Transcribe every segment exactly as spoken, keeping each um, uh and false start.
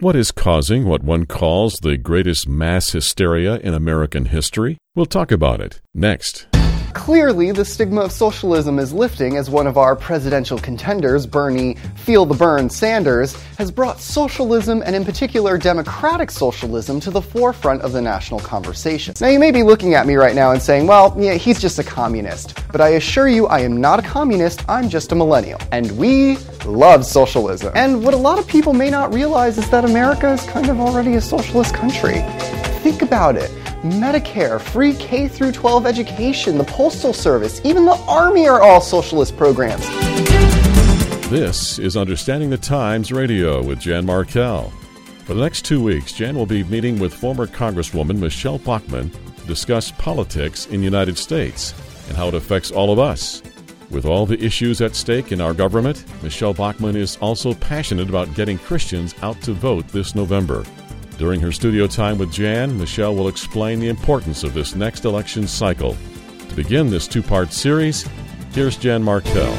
What is causing what one calls the greatest mass hysteria in American history? We'll talk about it next. Clearly, the stigma of socialism is lifting as one of our presidential contenders, Bernie Feel the Burn Sanders, has brought socialism and in particular democratic socialism to the forefront of the national conversation. Now, you may be looking at me right now and saying, well, yeah, he's just a communist. But I assure you, I am not a communist, I'm just a millennial. And we love socialism. And what a lot of people may not realize is that America is kind of already a socialist country. Think about it. Medicare, free K through twelve education, the Postal Service, even the Army are all socialist programs. This is Understanding the Times Radio with Jan Markell. For the next two weeks, Jan will be meeting with former Congresswoman Michele Bachmann to discuss politics in the United States and how it affects all of us. With all the issues at stake in our government, Michele Bachmann is also passionate about getting Christians out to vote this November. During her studio time with Jan, Michele will explain the importance of this next election cycle. To begin this two-part series, here's Jan Markell.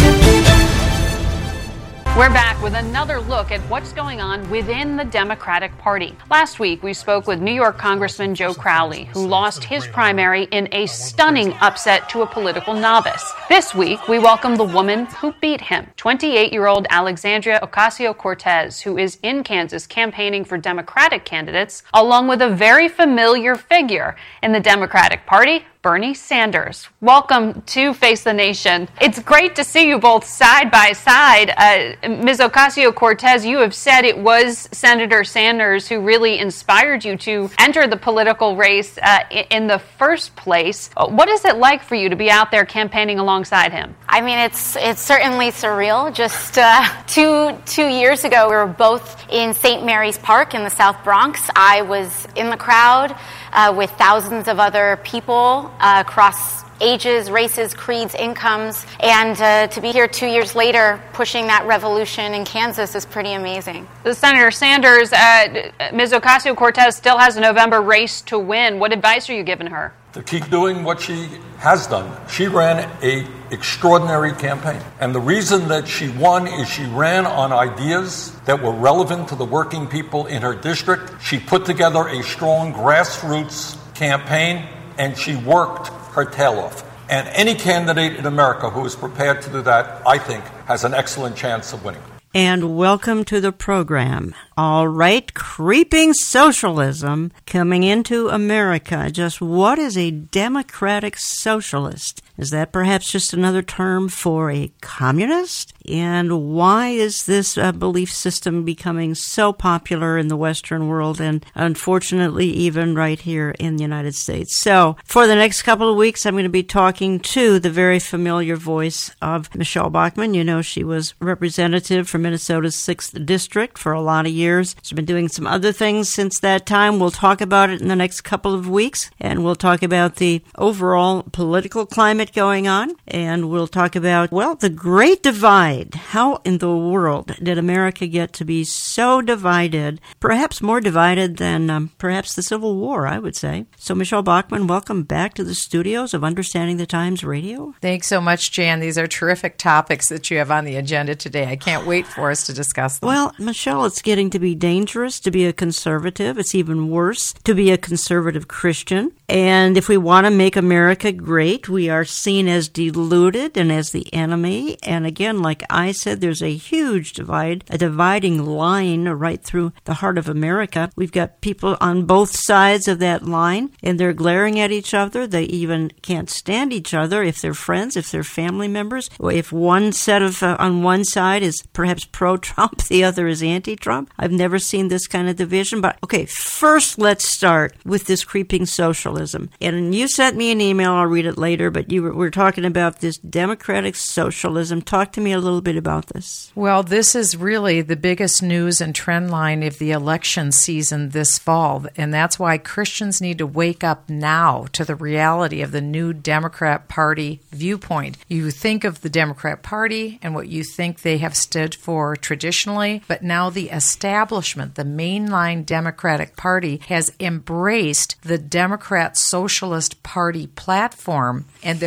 We're back with another look at what's going on within the Democratic Party. Last week, we spoke with New York Congressman Joe Crowley, who lost his primary in a stunning upset to a political novice. This week, we welcome the woman who beat him, twenty-eight-year-old Alexandria Ocasio-Cortez, who is in Kansas campaigning for Democratic candidates, along with a very familiar figure in the Democratic Party, Bernie Sanders. Welcome to Face the Nation. It's great to see you both side by side. Uh, Miz Ocasio-Cortez, you have said it was Senator Sanders who really inspired you to enter the political race uh, in the first place. What is it like for you to be out there campaigning alongside him? I mean, it's it's certainly surreal. Just uh, two two years ago, we were both in Saint Mary's Park in the South Bronx. I was in the crowd uh, with thousands of other people uh, across ages, races, creeds, incomes, and uh, to be here two years later pushing that revolution in Kansas is pretty amazing. The Senator Sanders, uh, Miz Ocasio-Cortez still has a November race to win. What advice are you giving her? To keep doing what she has done. She ran an extraordinary campaign. And the reason that she won is she ran on ideas that were relevant to the working people in her district. She put together a strong grassroots campaign, and she worked her tail off. And any candidate in America who is prepared to do that, I think, has an excellent chance of winning. And welcome to the program. All right, creeping socialism coming into America. Just what is a democratic socialist? Is that perhaps just another term for a communist? And why is this uh, belief system becoming so popular in the Western world and unfortunately even right here in the United States? So for the next couple of weeks, I'm going to be talking to the very familiar voice of Michele Bachmann. You know, she was representative for Minnesota's sixth District for a lot of years. She's been doing some other things since that time. We'll talk about it in the next couple of weeks, and we'll talk about the overall political climate going on, and we'll talk about, well, the Great Divide. How in the world did America get to be so divided, perhaps more divided than um, perhaps the Civil War, I would say. So, Michele Bachmann, welcome back to the studios of Understanding the Times Radio. Thanks so much, Jan. These are terrific topics that you have on the agenda today. I can't wait for us to discuss them. Well, Michele, it's getting to be dangerous to be a conservative. It's even worse to be a conservative Christian. And if we want to make America great, we are seen as deluded and as the enemy. And again, like I said, there's a huge divide, a dividing line right through the heart of America. We've got people on both sides of that line, and they're glaring at each other. They even can't stand each other if they're friends, if they're family members. If one set of, uh, on one side is perhaps pro-Trump, the other is anti-Trump. I've never seen this kind of division. But okay, first let's start with this creeping socialism. And you sent me an email, I'll read it later, but you were, we're talking about this democratic socialism. Talk to me a little bit about this. Well, this is really the biggest news and trend line of the election season this fall, and that's why Christians need to wake up now to the reality of the new Democrat Party viewpoint. You think of the Democrat Party and what you think they have stood for traditionally, but now the establishment, the mainline Democratic Party, has embraced the Democrat Socialist Party platform, and they're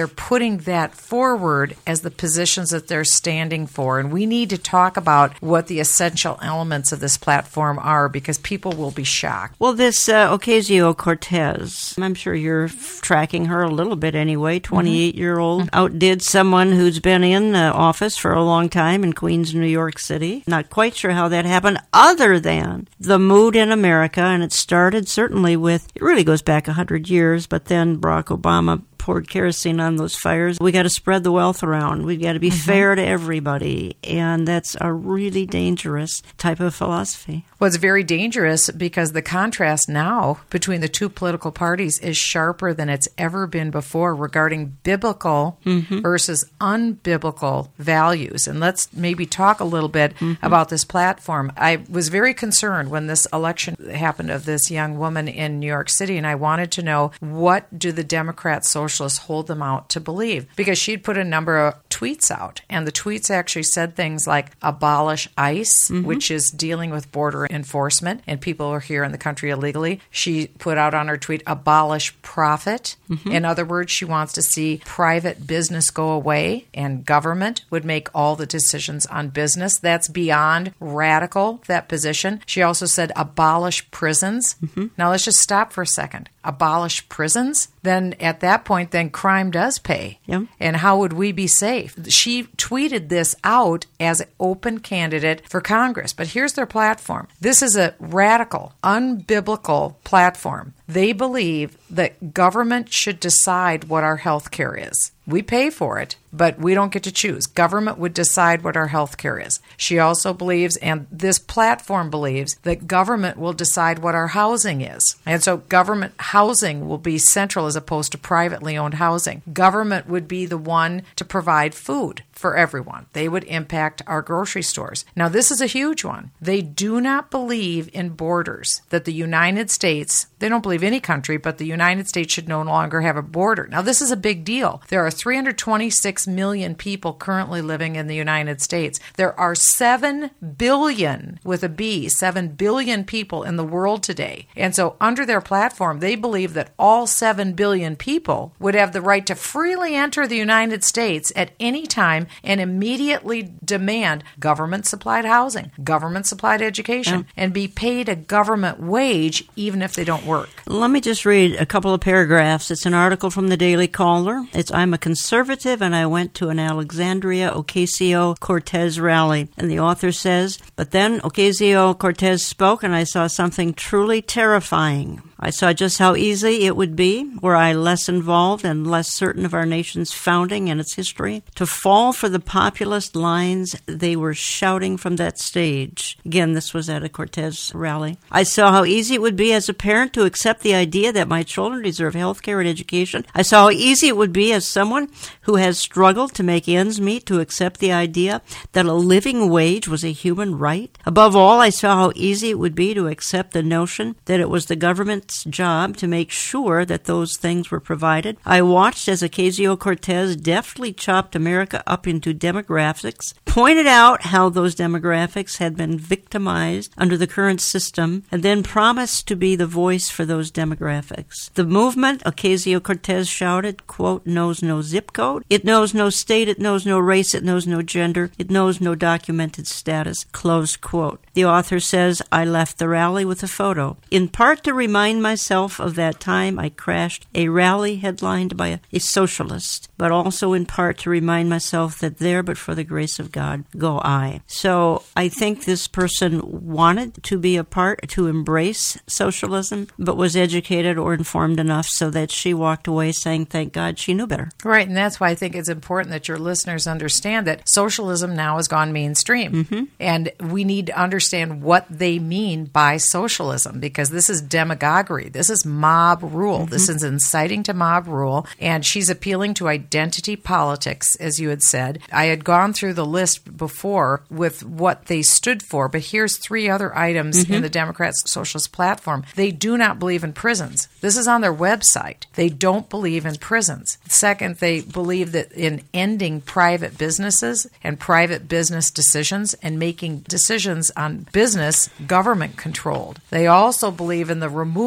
they're putting that forward as the positions that they're standing for. And we need to talk about what the essential elements of this platform are, because people will be shocked. Well, this uh, Ocasio-Cortez, I'm sure you're f- tracking her a little bit anyway, twenty-eight-year-old, mm-hmm. outdid someone who's been in uh, office for a long time in Queens, New York City. Not quite sure how that happened, other than the mood in America, and it started certainly with, it really goes back one hundred years, but then Barack Obama poured kerosene on those fires. We got to spread the wealth around. We've got to be mm-hmm. fair to everybody. And that's a really dangerous type of philosophy. Well, it's very dangerous because the contrast now between the two political parties is sharper than it's ever been before regarding biblical mm-hmm. versus unbiblical values. And let's maybe talk a little bit mm-hmm. about this platform. I was very concerned when this election happened of this young woman in New York City, and I wanted to know, what do the Democrat socialists hold them out to believe? Because she'd put a number of tweets out, and the tweets actually said things like abolish ICE, mm-hmm. which is dealing with border enforcement, and people are here in the country illegally. She put out on her tweet, abolish profit. Mm-hmm. In other words, she wants to see private business go away, and government would make all the decisions on business. That's beyond radical, that position. She also said abolish prisons. Mm-hmm. Now let's just stop for a second. Abolish prisons? Then at that point, then crime does pay. Yep. And how would we be safe? She tweeted this out as an open candidate for Congress. But here's their platform. This is a radical, unbiblical platform. They believe that government should decide what our health care is. We pay for it, but we don't get to choose. Government would decide what our health care is. She also believes, and this platform believes, that government will decide what our housing is. And so government housing will be central as opposed to privately owned housing. Government would be the one to provide food for everyone. They would impact our grocery stores. Now, this is a huge one. They do not believe in borders, that the United States, they don't believe any country, but the United States should no longer have a border. Now, this is a big deal. There are three hundred twenty-six million people currently living in the United States. There are seven billion, with a B, seven billion people in the world today. And so under their platform, they believe that all seven billion people would have the right to freely enter the United States at any time and immediately demand government-supplied housing, government-supplied education, yeah. and be paid a government wage even if they don't work. Let me just read a couple of paragraphs. It's an article from the Daily Caller. It's, I'm a conservative and I went to an Alexandria Ocasio-Cortez rally. And the author says, but then Ocasio-Cortez spoke and I saw something truly terrifying. I saw just how easy it would be, were I less involved and less certain of our nation's founding and its history, to fall for the populist lines they were shouting from that stage. Again, this was at a Cortez rally. I saw how easy it would be as a parent to accept the idea that my children deserve health care and education. I saw how easy it would be as someone who has struggled to make ends meet to accept the idea that a living wage was a human right. Above all, I saw how easy it would be to accept the notion that it was the government job to make sure that those things were provided. I watched as Ocasio-Cortez deftly chopped America up into demographics, pointed out how those demographics had been victimized under the current system, and then promised to be the voice for those demographics. The movement, Ocasio-Cortez shouted, quote, knows no zip code. It knows no state. It knows no race. It knows no gender. It knows no documented status, close quote. The author says, I left the rally with a photo, in part to remind myself of that time I crashed a rally headlined by a, a socialist, but also in part to remind myself that there, but for the grace of God, go I. So I think this person wanted to be a part, to embrace socialism, but was educated or informed enough so that she walked away saying, thank God she knew better. Right, and that's why I think it's important that your listeners understand that socialism now has gone mainstream. Mm-hmm. And we need to understand what they mean by socialism, because this is demagoguery. This is mob rule. Mm-hmm. This is inciting to mob rule. And she's appealing to identity politics, as you had said. I had gone through the list before with what they stood for, but here's three other items mm-hmm. in the Democrats' socialist platform. They do not believe in prisons. This is on their website. They don't believe in prisons. Second, they believe that in ending private businesses and private business decisions and making decisions on business government controlled. They also believe in the removal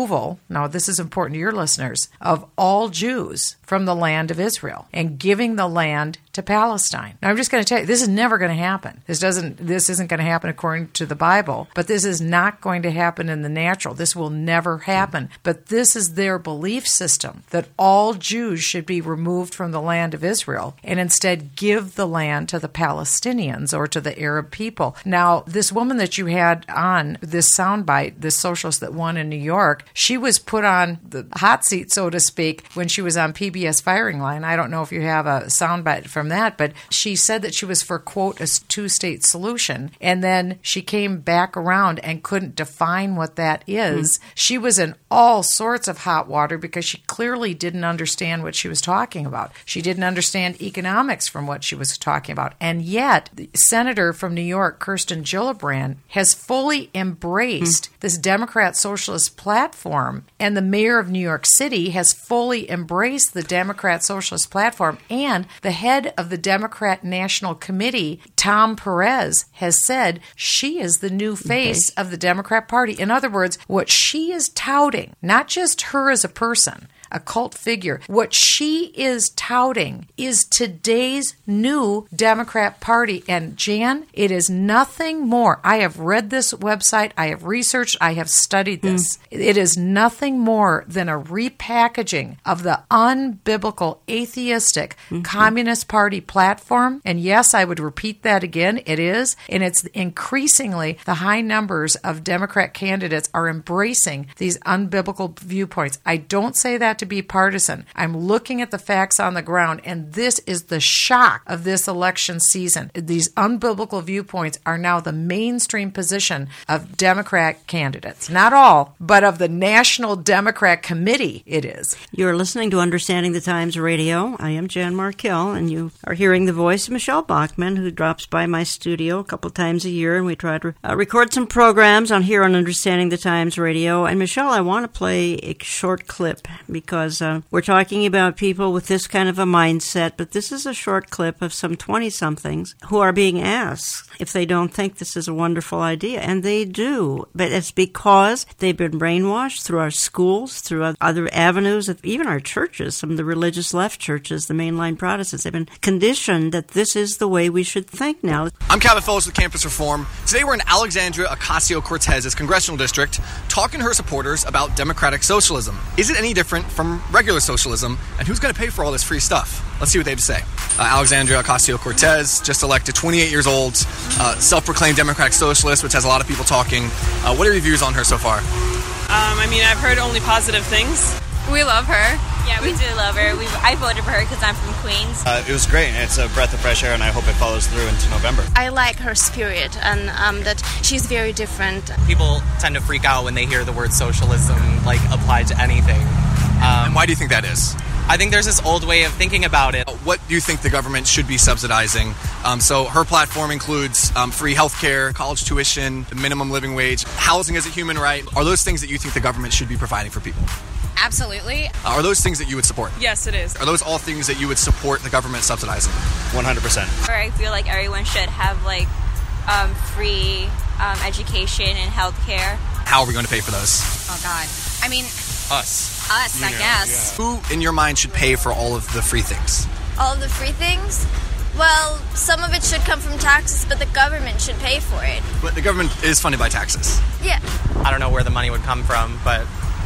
removal, now this is important to your listeners, of all Jews from the land of Israel and giving the land to Palestine. Now, I'm just going to tell you, this is never going to happen. This doesn't. This isn't going to happen according to the Bible, but this is not going to happen in the natural. This will never happen. But this is their belief system, that all Jews should be removed from the land of Israel and instead give the land to the Palestinians or to the Arab people. Now, this woman that you had on this soundbite, this socialist that won in New York, she was put on the hot seat, so to speak, when she was on P B S Firing Line. I don't know if you have a soundbite from that, but she said that she was for, quote, a two-state solution, and then she came back around and couldn't define what that is. Mm. She was in all sorts of hot water because she clearly didn't understand what she was talking about. She didn't understand economics from what she was talking about. And yet, the senator from New York, Kirsten Gillibrand, has fully embraced mm. this Democrat socialist platform, and the mayor of New York City has fully embraced the Democrat socialist platform, and the head of the Democrat National Committee, Tom Perez, has said she is the new face okay. of the Democrat Party. In other words, what she is touting, not just her as a person, a cult figure. What she is touting is today's new Democrat Party. And Jan, it is nothing more. I have read this website. I have researched. I have studied this. Mm. It is nothing more than a repackaging of the unbiblical, atheistic mm-hmm. Communist Party platform. And yes, I would repeat that again. It is. And it's increasingly the high numbers of Democrat candidates are embracing these unbiblical viewpoints. I don't say that to be partisan. I'm looking at the facts on the ground, and this is the shock of this election season. These unbiblical viewpoints are now the mainstream position of Democrat candidates. Not all, but of the National Democrat Committee, it is. You're listening to Understanding the Times Radio. I am Jan Markell, and you are hearing the voice of Michelle Bachmann, who drops by my studio a couple times a year, and we try to uh, record some programs on here on Understanding the Times Radio. And Michelle, I want to play a short clip because Because uh, we're talking about people with this kind of a mindset, but this is a short clip of some twenty-somethings who are being asked if they don't think this is a wonderful idea, and they do. But it's because they've been brainwashed through our schools, through other avenues, even our churches, some of the religious left churches, the mainline Protestants. They've been conditioned that this is the way we should think now. I'm Cabot Phillips with Campus Reform. Today we're in Alexandria Ocasio-Cortez's congressional district talking to her supporters about democratic socialism. Is it any different from regular socialism, and who's going to pay for all this free stuff? Let's see what they have to say. Uh, Alexandria Ocasio-Cortez, just elected, twenty-eight years old, uh, self-proclaimed democratic socialist, which has a lot of people talking. Uh, what are your views on her so far? Um, I mean, I've heard only positive things. We love her. Yeah, we do love her. We, I voted for her because I'm from Queens. Uh, it was great. It's a breath of fresh air, and I hope it follows through into November. I like her spirit, and um, that she's very different. People tend to freak out when they hear the word socialism, like, applied to anything. Um, and why do you think that is? I think there's this old way of thinking about it. What do you think the government should be subsidizing? Um, so her platform includes um, free health care, college tuition, the minimum living wage, housing as a human right. Are those things that you think the government should be providing for people? Absolutely. Uh, are those things that you would support? Yes, it is. Are those all things that you would support the government subsidizing? one hundred percent. I feel like everyone should have like um, free um, education and health care. How are we going to pay for those? Oh, God. I mean... Us. Us, I guess. Yeah. Who, in your mind, should pay for all of the free things? All of the free things? Well, some of it should come from taxes, but the government should pay for it. But the government is funded by taxes. Yeah. I don't know where the money would come from, but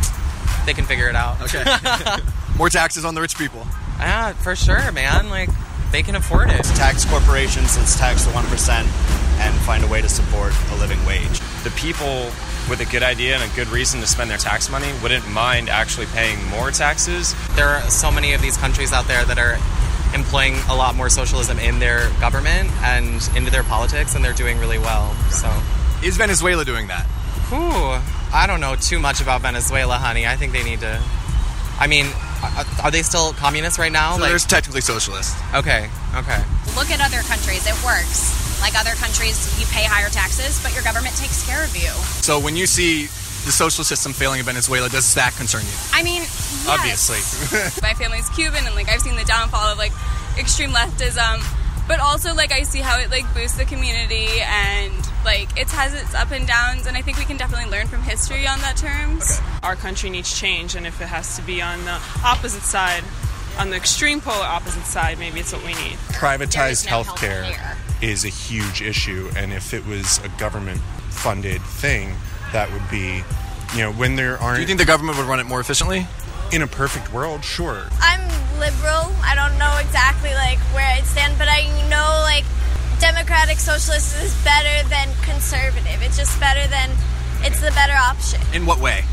they can figure it out. Okay. More taxes on the rich people. Yeah, for sure, man. Like, they can afford it. Let's tax corporations, let's tax the one percent, and find a way to support a living wage. The people with a good idea and a good reason to spend their tax money wouldn't mind actually paying more taxes. There are so many of these countries out there that are employing a lot more socialism in their government and into their politics, and they're doing really well. So, is Venezuela doing that? Ooh, I don't know too much about Venezuela, honey. I think they need to... I mean, are they still communist right now? So like, they're technically socialist. Okay, okay. Look at other countries. It works. Like other countries, you pay higher taxes, but your government takes care of you. So when you see the social system failing in Venezuela, does that concern you? I mean, yes. Obviously. My family's Cuban, and like I've seen the downfall of like extreme leftism, but also like I see how it like boosts the community and Like, it has its up and downs, and I think we can definitely learn from history on that terms. Okay. Our country needs change, and if it has to be on the opposite side, on the extreme polar opposite side, maybe it's what we need. Privatized no healthcare health is a huge issue, and if it was a government-funded thing, that would be, you know, when there aren't... Do you think the government would run it more efficiently? In a perfect world, sure. I'm liberal. I don't know exactly, like, where I'd stand, but I know, like, democratic socialist is better than conservative. It's just better than... It's the better option. In what way?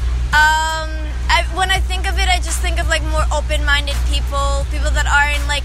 Um, I, when I think of it, I just think of, like, more open-minded people, people that aren't, like,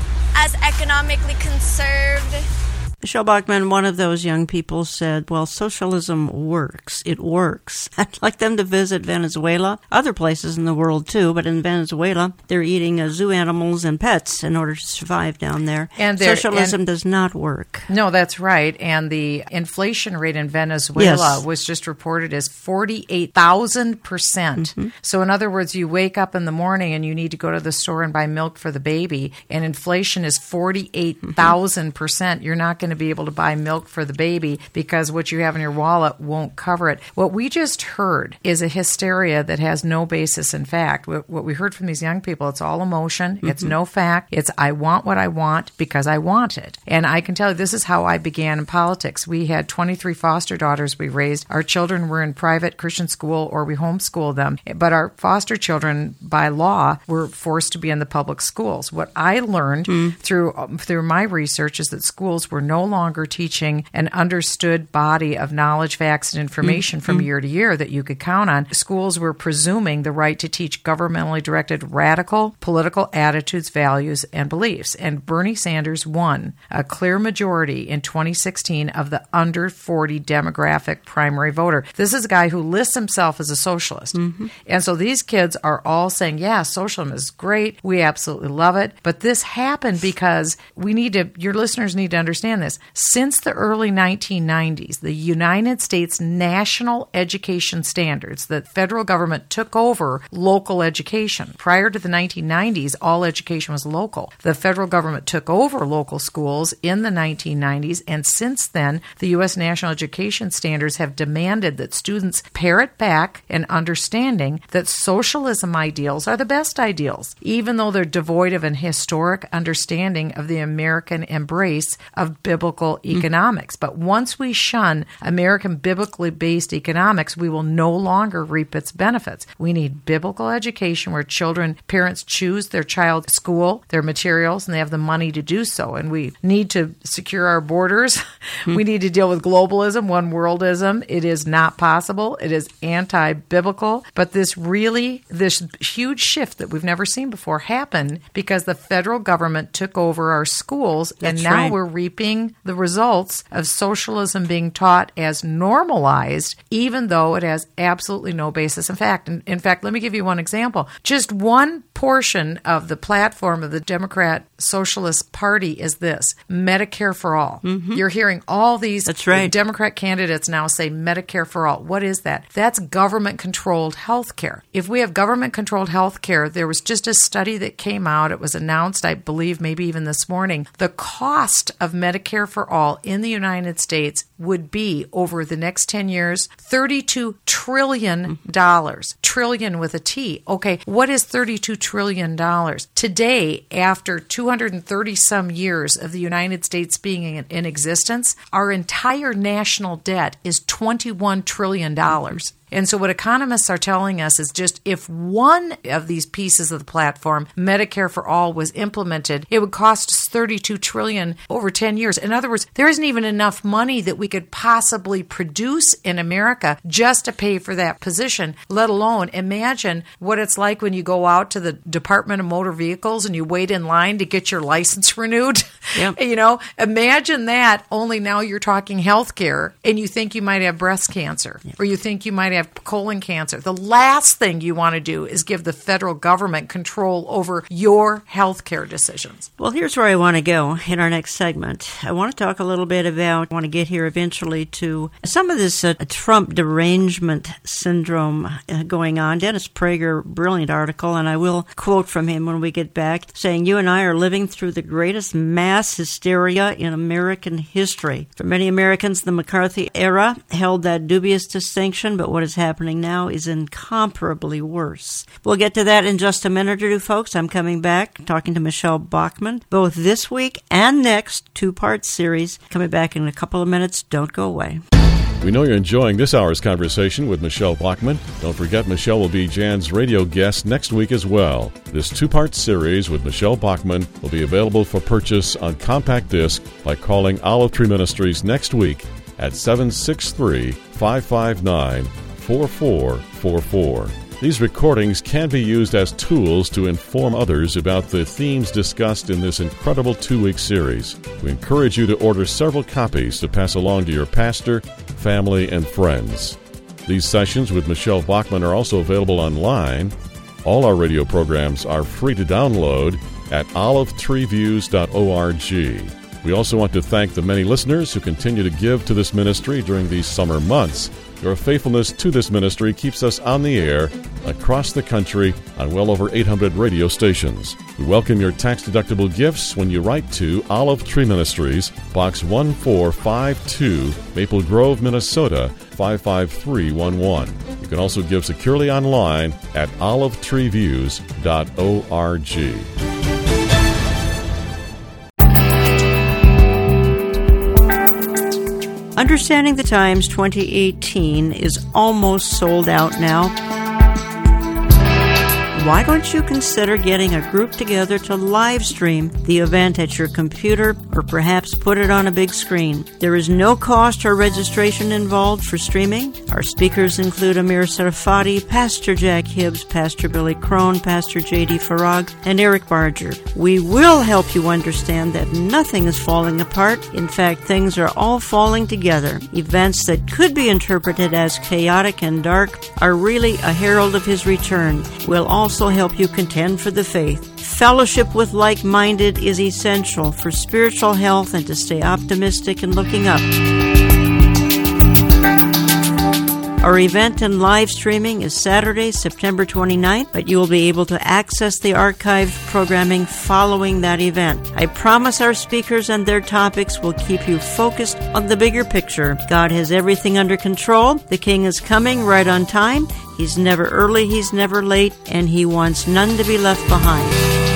as economically conserved. Michelle Bachmann, one of those young people, said, well, socialism works. It works. I'd like them to visit Venezuela, other places in the world too, but in Venezuela, they're eating uh, zoo animals and pets in order to survive down there. And socialism and, does not work. No, that's right. And the inflation rate in Venezuela yes. was just reported as forty-eight thousand percent. Mm-hmm. So in other words, you wake up in the morning and you need to go to the store and buy milk for the baby, and inflation is forty-eight thousand percent. Mm-hmm. You're not going to be able to buy milk for the baby because what you have in your wallet won't cover it. What we just heard is a hysteria that has no basis in fact. What we heard from these young people, it's all emotion. Mm-hmm. It's no fact. It's I want what I want because I want it. And I can tell you this is how I began in politics. We had twenty-three foster daughters we raised. Our children were in private Christian school or we homeschooled them. But our foster children, by law, were forced to be in the public schools. What I learned mm. through through my research is that schools were no longer teaching an understood body of knowledge, facts, and information mm-hmm. from year to year that you could count on. Schools were presuming the right to teach governmentally directed radical political attitudes, values, and beliefs. And Bernie Sanders won a clear majority in twenty sixteen of the under forty demographic primary voter. This is a guy who lists himself as a socialist. Mm-hmm. And so these kids are all saying, yeah, socialism is great. We absolutely love it. But this happened because we need to, your listeners need to understand this. Since the early nineteen nineties, the United States national education standards, the federal government took over local education. Prior to the nineteen nineties, all education was local. The federal government took over local schools in the nineteen nineties, and since then, the U S national education standards have demanded that students parrot back an understanding that socialism ideals are the best ideals, even though they're devoid of an historic understanding of the American embrace of biblical economics. But once we shun American biblically based economics, we will no longer reap its benefits. We need biblical education where children, parents choose their child's school, their materials, and they have the money to do so. And we need to secure our borders. Hmm. We need to deal with globalism, one worldism. It is not possible. It is anti-biblical. But this really, this huge shift that we've never seen before happened because the federal government took over our schools. That's and now right. we're reaping the results of socialism being taught as normalized, even though it has absolutely no basis in fact. In, in fact, let me give you one example. Just one portion of the platform of the Democrat Socialist Party is this, Medicare for all. Mm-hmm. You're hearing all these That's right. Democrat candidates now say Medicare for all. What is that? That's government-controlled health care. If we have government-controlled health care, there was just a study that came out. It was announced, I believe, maybe even this morning. The cost of Medicare for all in the United States would be, over the next ten years, thirty-two trillion dollars. Trillion with a T. Okay, what is thirty-two trillion dollars? Today, after two hundred thirty some years of the United States being in, in existence, our entire national debt is twenty-one trillion dollars. And so what economists are telling us is just if one of these pieces of the platform, Medicare for all, was implemented, it would cost us thirty-two trillion dollars over ten years. In other words, there isn't even enough money that we could possibly produce in America just to pay for that position, let alone imagine what it's like when you go out to the Department of Motor Vehicles and you wait in line to get your license renewed. Yep. You know, imagine that, only now you're talking health care and you think you might have breast cancer yep. or you think you might have colon cancer. The last thing you want to do is give the federal government control over your health care decisions. Well, here's where I want to go in our next segment. want to talk a little bit about, I want to get here eventually to some of this uh, Trump derangement syndrome uh, going on. Dennis Prager, brilliant article, and I will quote from him when we get back, saying, "You and I are living through the greatest mass hysteria in American history. For many Americans, the McCarthy era held that dubious distinction, but what is happening now is incomparably worse." We'll get to that in just a minute or two, folks. I'm coming back, talking to Michelle Bachmann, both this week and next, two-part series. Coming back in a couple of minutes. Don't go away. We know you're enjoying this hour's conversation with Michelle Bachmann. Don't forget, Michelle will be Jan's radio guest next week as well. This two-part series with Michelle Bachmann will be available for purchase on compact disc by calling Olive Tree Ministries next week at seven six three, five five nine, four four four four. These recordings can be used as tools to inform others about the themes discussed in this incredible two-week series. We encourage you to order several copies to pass along to your pastor, family, and friends. These sessions with Michelle Bachmann are also available online. All our radio programs are free to download at olive tree views dot org. We also want to thank the many listeners who continue to give to this ministry during these summer months. Your faithfulness to this ministry keeps us on the air across the country on well over eight hundred radio stations. We welcome your tax-deductible gifts when you write to Olive Tree Ministries, Box one four five two, Maple Grove, Minnesota, five five three one one. You can also give securely online at olive tree views dot org. Understanding the Times twenty eighteen is almost sold out now. Why don't you consider getting a group together to live stream the event at your computer or perhaps put it on a big screen? There is no cost or registration involved for streaming. Our speakers include Amir Sarfati, Pastor Jack Hibbs, Pastor Billy Crone, Pastor J D Farag, and Eric Barger. We will help you understand that nothing is falling apart. In fact, things are all falling together. Events that could be interpreted as chaotic and dark are really a herald of his return. We'll also help you contend for the faith. Fellowship with like-minded is essential for spiritual health and to stay optimistic and looking up. Our event and live streaming is Saturday, September twenty-ninth, but you will be able to access the archived programming following that event. I promise our speakers and their topics will keep you focused on the bigger picture. God has everything under control. The King is coming right on time. He's never early, he's never late, and he wants none to be left behind.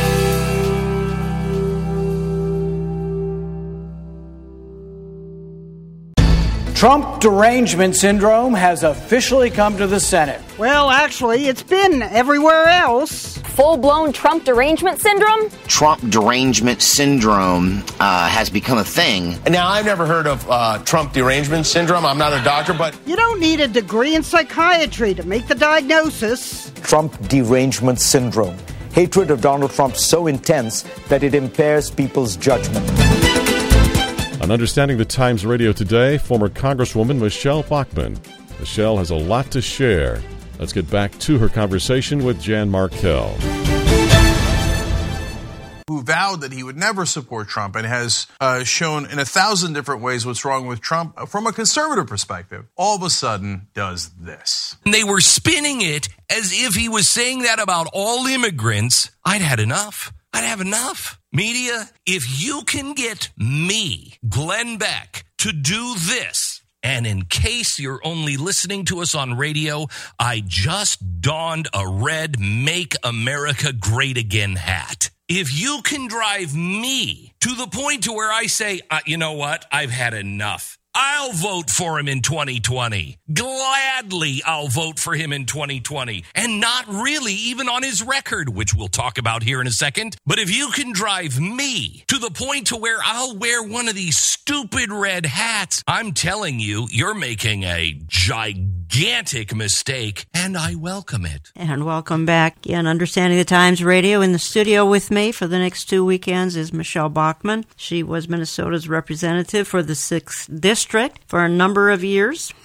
Trump derangement syndrome has officially come to the Senate. Well, actually, it's been everywhere else. Full-blown Trump derangement syndrome? Trump derangement syndrome uh, has become a thing. Now, I've never heard of uh, Trump derangement syndrome. I'm not a doctor, but... You don't need a degree in psychiatry to make the diagnosis. Trump derangement syndrome. Hatred of Donald Trump so intense that it impairs people's judgment. On Understanding the Times Radio today, former Congresswoman Michelle Bachmann. Michelle has a lot to share. Let's get back to her conversation with Jan Markell. Who vowed that he would never support Trump and has uh, shown in a thousand different ways what's wrong with Trump from a conservative perspective, all of a sudden does this. They were spinning it as if he was saying that about all immigrants. I'd had enough. I'd have enough. Media, if you can get me, Glenn Beck, to do this, and in case you're only listening to us on radio, I just donned a red Make America Great Again hat. If you can drive me to the point to where I say, uh, you know what, I've had enough. I'll vote for him in twenty twenty. Gladly, I'll vote for him in twenty twenty. And not really even on his record, which we'll talk about here in a second. But if you can drive me to the point to where I'll wear one of these stupid red hats, I'm telling you, you're making a gigantic mistake, and I welcome it. And welcome back. Again, Understanding the Times Radio. In the studio with me for the next two weekends is Michelle Bachmann. She was Minnesota's representative for the sixth District for a number of years.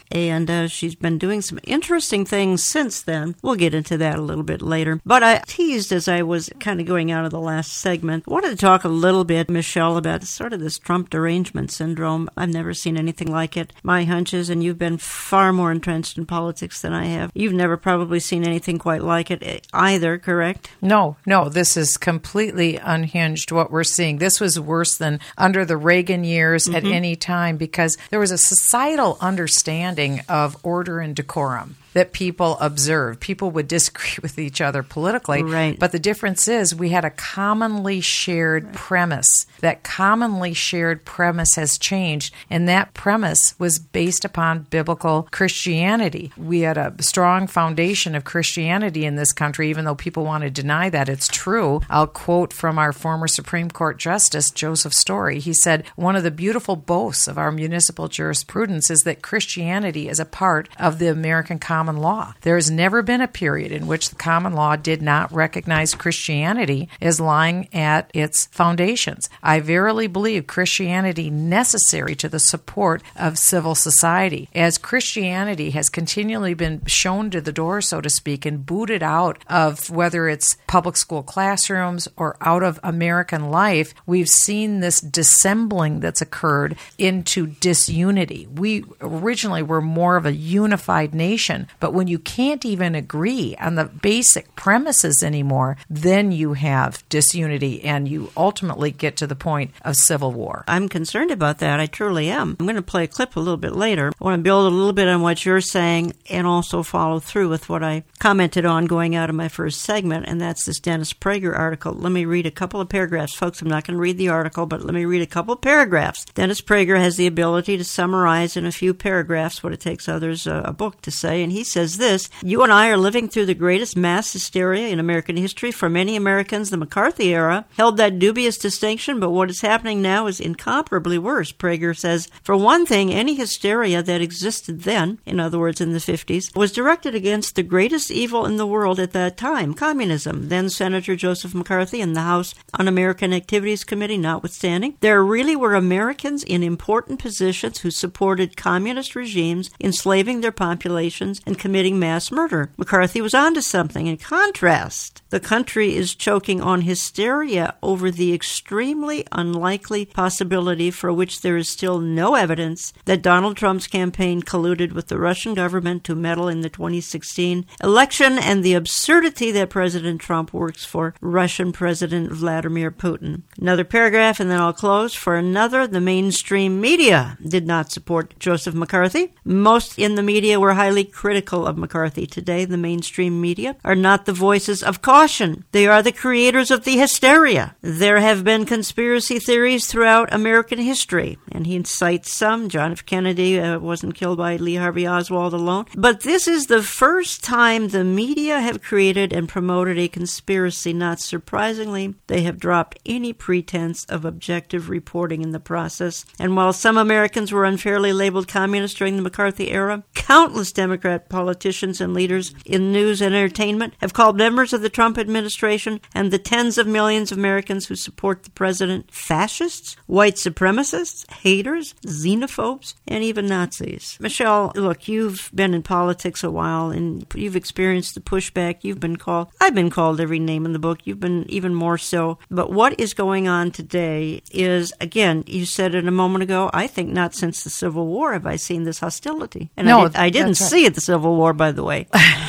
and uh, she's been doing some interesting things since then. We'll get into that a little bit later. But I teased as I was kind of going out of the last segment, I wanted to talk a little bit, Michelle, about sort of this Trump derangement syndrome. I've never seen anything like it. My hunch is, and you've been far more entrenched in politics than I have, you've never probably seen anything quite like it either, correct? No, no, this is completely unhinged what we're seeing. This was worse than under the Reagan years mm-hmm. at any time, because there was a societal understanding of order and decorum that people observed. People would disagree with each other politically, right. but the difference is we had a commonly shared right. premise. That commonly shared premise has changed, and that premise was based upon biblical Christianity. We had a strong foundation of Christianity in this country, even though people want to deny that it's true. I'll quote from our former Supreme Court Justice, Joseph Story. He said, one of the beautiful boasts of our municipal jurisprudence is that Christianity is a part of the American common law. There has never been a period in which the common law did not recognize Christianity as lying at its foundations. I verily believe Christianity necessary to the support of civil society. As Christianity has continually been shown to the door, so to speak, and booted out of whether it's public school classrooms or out of American life, we've seen this dissembling that's occurred into disunity. We originally were more of a unified nation, but when you can't even agree on the basic premises anymore, then you have disunity and you ultimately get to the point of civil war. I'm concerned about that. I truly am. I'm going to play a clip a little bit later. I want to build a little bit on what you're saying and also follow through with what I commented on going out of my first segment, and that's this Dennis Prager article. Let me read a couple of paragraphs. Folks, I'm not going to read the article, but let me read a couple of paragraphs. Dennis Prager has the ability to summarize in a few paragraphs what it takes others a, a book to say, and he says this: you and I are living through the greatest mass hysteria in American history. For many Americans, the McCarthy era held that dubious distinction, but what is happening now is incomparably worse. Prager says, for one thing, any hysteria that existed then, in other words, in the fifties, was directed against the greatest evil in the world at that time, communism. Then Senator Joseph McCarthy and the House Un-American Activities Committee notwithstanding, there really were Americans in important positions who supported communist regimes enslaving their populations and committing mass murder. McCarthy was onto something. In contrast, the country is choking on hysteria over the extremely unlikely possibility, for which there is still no evidence, that Donald Trump's campaign colluded with the Russian government to meddle in the twenty sixteen election, and the absurdity that President Trump works for Russian President Vladimir Putin. Another paragraph, and then I'll close. For another, the mainstream media did not support Joseph McCarthy. Most in the media were highly critical of McCarthy. Today, the mainstream media are not the voices of caution. They are the creators of the hysteria. There have been conspiracy theories throughout American history, and he cites some. John F. Kennedy uh, wasn't killed by Lee Harvey Oswald alone. But this is the first time the media have created and promoted a conspiracy. Not surprisingly, they have dropped any pretense of objective reporting in the process. And while some Americans were unfairly labeled communists during the McCarthy era, countless Democrat politicians and leaders in news and entertainment have called members of the Trump administration and the tens of millions of Americans who support the president fascists, white supremacists, haters, xenophobes, and even Nazis. Michelle, look, you've been in politics a while and you've experienced the pushback. You've been called, I've been called every name in the book. You've been even more so. But what is going on today is, again, you said it a moment ago, I think not since the Civil War have I seen this hostility. And no, I, did, I didn't right. see it the Civil War, by the way.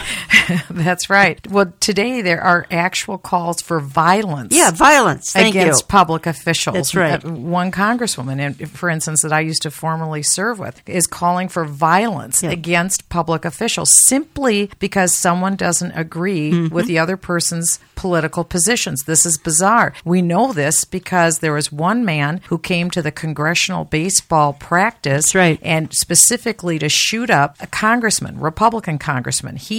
That's right. Well, today there are actual calls for violence. Yeah, violence. Thank against you. public officials. That's right. One congresswoman, for instance, that I used to formerly serve with, is calling for violence yeah. against public officials simply because someone doesn't agree mm-hmm. with the other person's political positions. This is bizarre. We know this because there was one man who came to the congressional baseball practice That's right. and specifically to shoot up a congressman, Republican congressman. He asked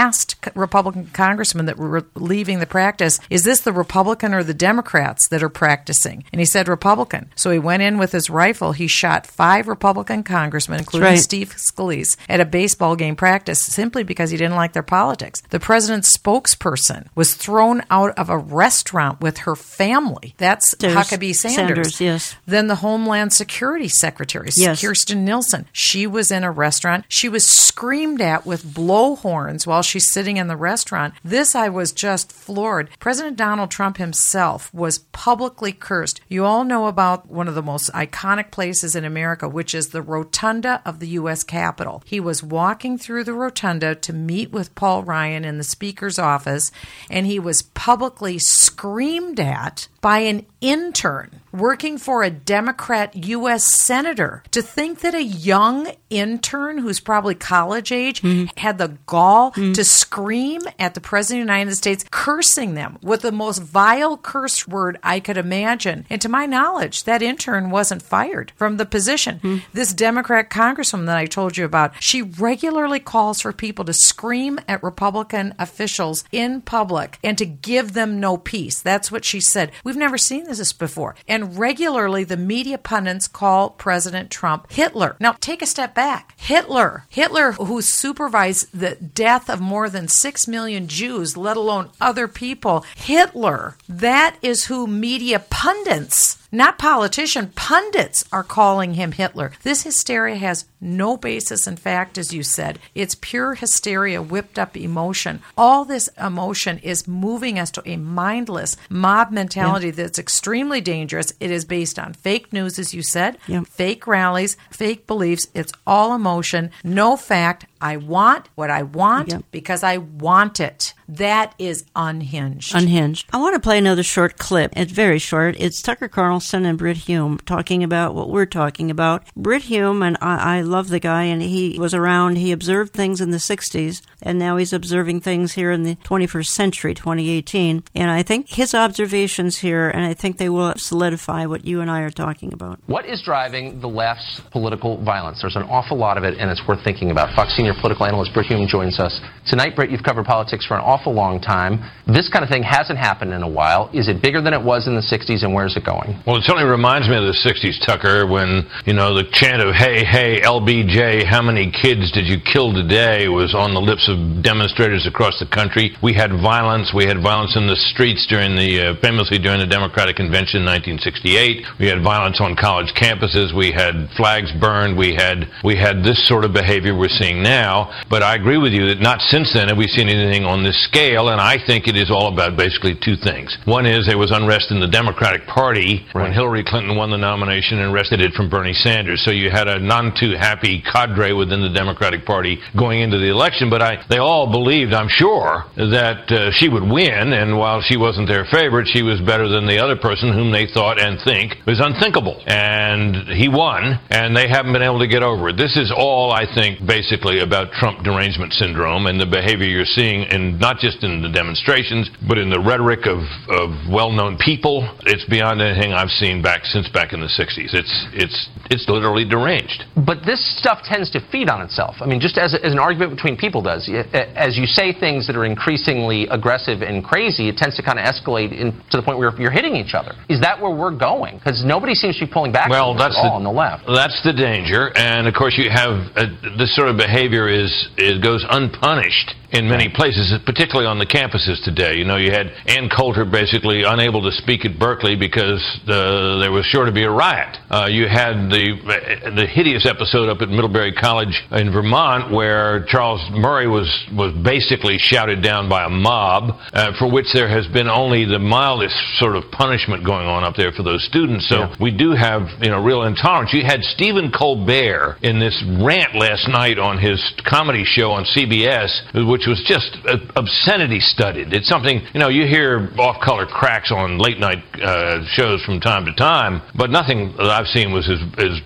asked Republican congressmen that were leaving the practice, is this the Republican or the Democrats that are practicing? And he said Republican. So he went in with his rifle. He shot five Republican congressmen, including right. Steve Scalise, at a baseball game practice simply because he didn't like their politics. The president's spokesperson was thrown out of a restaurant with her family. That's There's Huckabee Sanders. Sanders, yes. Then the Homeland Security Secretary, yes. Kirstjen Nielsen. She was in a restaurant. She was screamed at with blowhorns while she's sitting in the restaurant. This, I was just floored. President Donald Trump himself was publicly cursed. You all know about one of the most iconic places in America, which is the rotunda of the U S Capitol. He was walking through the rotunda to meet with Paul Ryan in the Speaker's office, and he was publicly screamed at by an intern working for a Democrat U S Senator. To think that a young intern who's probably college age mm-hmm. had the gall mm-hmm. to scream at the President of the United States, cursing them with the most vile curse word I could imagine. And to my knowledge, that intern wasn't fired from the position. Mm-hmm. This Democrat congresswoman that I told you about, she regularly calls for people to scream at Republican officials in public and to give them no peace. That's what she said. We've never seen this before. And regularly, the media pundits call President Trump Hitler. Now, take a step back. Hitler. Hitler, who supervised the death of more than six million Jews, let alone other people. Hitler. That is who media pundits, not politicians, pundits are calling him Hitler. This hysteria has no basis in fact, as you said. It's pure hysteria, whipped up emotion. All this emotion is moving us to a mindless mob mentality yeah. that's extremely dangerous. It is based on fake news, as you said, yeah. fake rallies, fake beliefs. It's all emotion, no fact. I want what I want yep. because I want it. That is unhinged. Unhinged. I want to play another short clip. It's very short. It's Tucker Carlson and Brit Hume talking about what we're talking about. Brit Hume, and I, I love the guy, and he was around. He observed things in the sixties, and now he's observing things here in the twenty-first century, twenty eighteen. And I think his observations here, and I think they will solidify what you and I are talking about. What is driving the left's political violence? There's an awful lot of it, and it's worth thinking about. Fox Senior political analyst Brit Hume joins us tonight. Brit, you've covered politics for an awful long time. This kind of thing hasn't happened in a while. Is it bigger than it was in the sixties, and where's it going? Well, it certainly reminds me of the sixties, Tucker, when, you know, the chant of, hey, hey, L B J, how many kids did you kill today, was on the lips of demonstrators across the country. We had violence. We had violence in the streets during the, uh, famously during the Democratic Convention in nineteen sixty-eight. We had violence on college campuses. We had flags burned. We had, we had this sort of behavior we're seeing now. But I agree with you that not since then have we seen anything on this scale, and I think it is all about basically two things. One is there was unrest in the Democratic Party right. when Hillary Clinton won the nomination and wrested it from Bernie Sanders. So you had a none-too-happy cadre within the Democratic Party going into the election, but I, they all believed, I'm sure, that uh, she would win, and while she wasn't their favorite, she was better than the other person whom they thought and think was unthinkable. And he won, and they haven't been able to get over it. This is all, I think, basically about Trump derangement syndrome and the behavior you're seeing, in not just in the demonstrations, but in the rhetoric of, of well-known people. It's beyond anything I've seen back since back in the sixties. It's it's it's literally deranged. But this stuff tends to feed on itself. I mean, just as, a, as an argument between people does. As you say things that are increasingly aggressive and crazy, it tends to kind of escalate in, to the point where you're hitting each other. Is that where we're going? Because nobody seems to be pulling back well, that's at all the, on the left. That's the danger. And, of course, you have uh, this sort of behavior is it goes unpunished in many places, particularly on the campuses today. You know, you had Ann Coulter basically unable to speak at Berkeley because uh, there was sure to be a riot. Uh, you had the the hideous episode up at Middlebury College in Vermont where Charles Murray was, was basically shouted down by a mob, uh, for which there has been only the mildest sort of punishment going on up there for those students. So yeah. we do have, you know, real intolerance. You had Stephen Colbert in this rant last night on his comedy show on C B S, which was just obscenity studied. It's something, you know, you hear off-color cracks on late-night uh, shows from time to time, but nothing that I've seen was as, as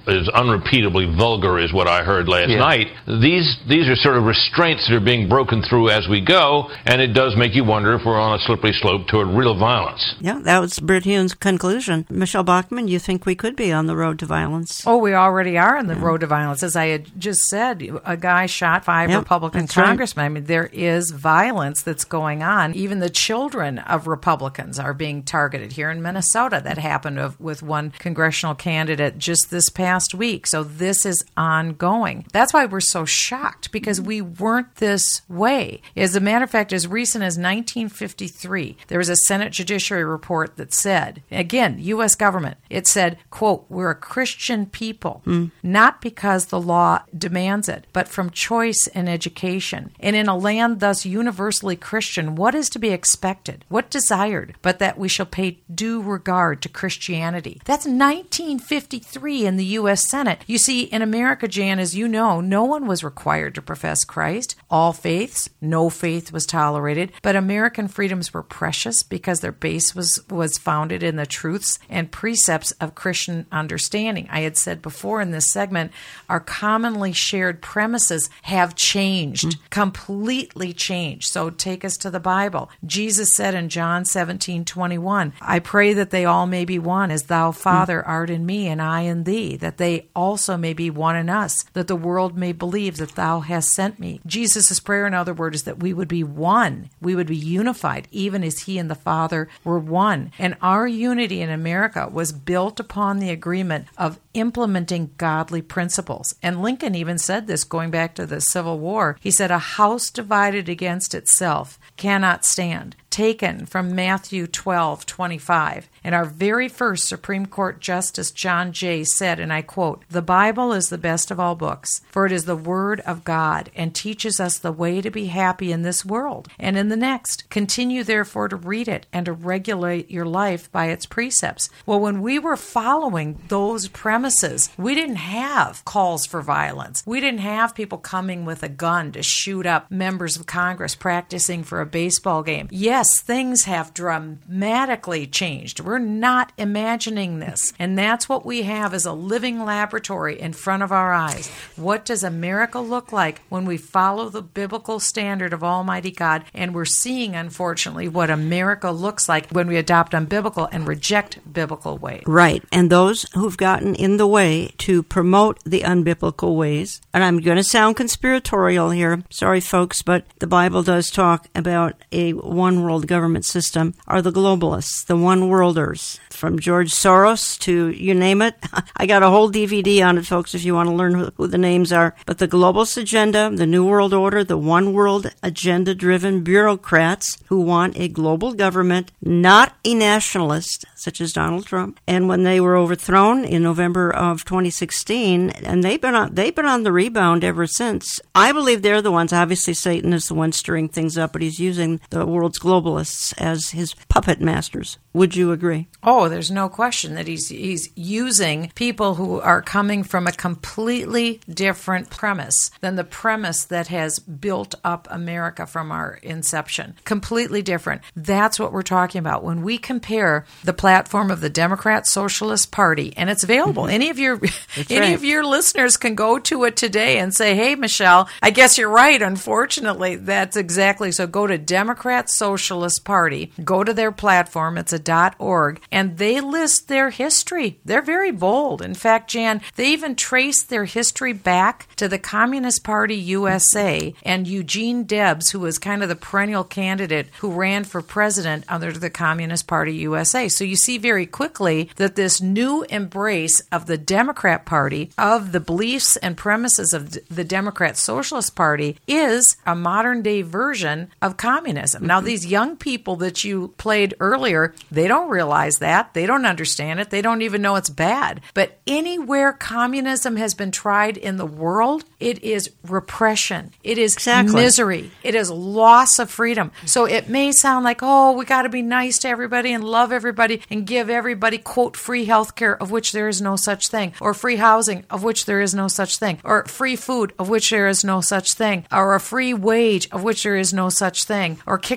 as unrepeatably vulgar as what I heard last Yeah. night. These these are sort of restraints that are being broken through as we go, and it does make you wonder if we're on a slippery slope toward real violence. Yeah, that was Britt Hume's conclusion. Michelle Bachmann, you think we could be on the road to violence? Oh, we already are on the road to violence. As I had just said, a guy shot five Yep, Republican that's right. congressmen. I mean, there is violence that's going on. Even the children of Republicans are being targeted. Here in Minnesota, that happened of, with one congressional candidate just this past week. So this is ongoing. That's why we're so shocked, because we weren't this way. As a matter of fact, as recent as nineteen fifty-three, there was a Senate Judiciary report that said, again, U S government, it said, quote, we're a Christian people, Mm. not because the law demands it, but from choice and education. And in a land thus universally Christian, what is to be expected? What desired? But that we shall pay due regard to Christianity. That's nineteen fifty-three in the U S Senate. You see, in America, Jan, as you know, no one was required to profess Christ. All faiths, no faith was tolerated, but American freedoms were precious because their base was, was founded in the truths and precepts of Christian understanding. I had said before in this segment, our commonly shared premises have changed, mm. completely changed. So take us to the Bible. Jesus said in John seventeen twenty-one, I pray that they all may be one, as thou, Father, mm. art in me, and I in thee, that they also may be one in us, that the world may believe that thou hast sent me. Jesus' prayer, in other words, is that we would be one. We would be unified, even as he and the Father were one. And our unity in America was built upon the agreement of implementing godly principles. And Lincoln even said this, going back to the Civil War. He said, a house divided against itself cannot stand. Taken from Matthew twelve twenty-five. And our very first Supreme Court Justice John Jay said, and I quote, the Bible is the best of all books, for it is the word of God and teaches us the way to be happy in this world and in the next. Continue therefore to read it and to regulate your life by its precepts. Well, when we were following those premises, we didn't have calls for violence. We didn't have people coming with a gun to shoot up members of Congress practicing for a baseball game. Yes, things have dramatically changed. We're not imagining this. And that's what we have as a living laboratory in front of our eyes. What does America look like when we follow the biblical standard of Almighty God? And we're seeing, unfortunately, what America looks like when we adopt unbiblical and reject biblical ways. Right. And those who've gotten in the way to promote the unbiblical ways, and I'm going to sound conspiratorial here, sorry folks, but the Bible does talk about a one world government system, are the globalists, the one worlders, from George Soros to you name it. I got a whole D V D on it, folks, if you want to learn who, who the names are. But the globalist agenda, the New World Order, the one world agenda-driven bureaucrats who want a global government, not a nationalist, such as Donald Trump. And when they were overthrown in November of twenty sixteen, and they've been on, they've been on the rebound ever since. I believe they're the ones. Obviously, Satan is the one stirring things up, but he's using the world's globalists as his puppet masters. Would you agree? Oh, there's no question that he's he's using people who are coming from a completely different premise than the premise that has built up America from our inception. Completely different. That's what we're talking about. When we compare the platform of the Democrat Socialist Party, and it's available. Mm-hmm. Any of your any right. of your listeners can go to it today and say, hey, Michelle, I guess you're right. Unfortunately, that's exactly. So go to Democrat Socialist Party, go to their platform. It's a .org, and they list their history. They're very bold. In fact, Jan, they even trace their history back to the Communist Party U S A and Eugene Debs, who was kind of the perennial candidate who ran for president under the Communist Party U S A. So you see very quickly that this new embrace of the Democrat Party, of the beliefs and premises of the Democrat Socialist Party, is a modern-day version of communism. Now, these young people that you played earlier, they don't realize that. They don't understand it. They don't even know it's bad. But anywhere communism has been tried in the world, it is repression. It is exactly. misery. It is loss of freedom. So it may sound like, oh, we got to be nice to everybody and love everybody and give everybody, quote, free health care, of which there is no such thing, or free housing, of which there is no such thing, or free food, of which there is no such thing, or a free wage, of which there is no such thing, or kick all the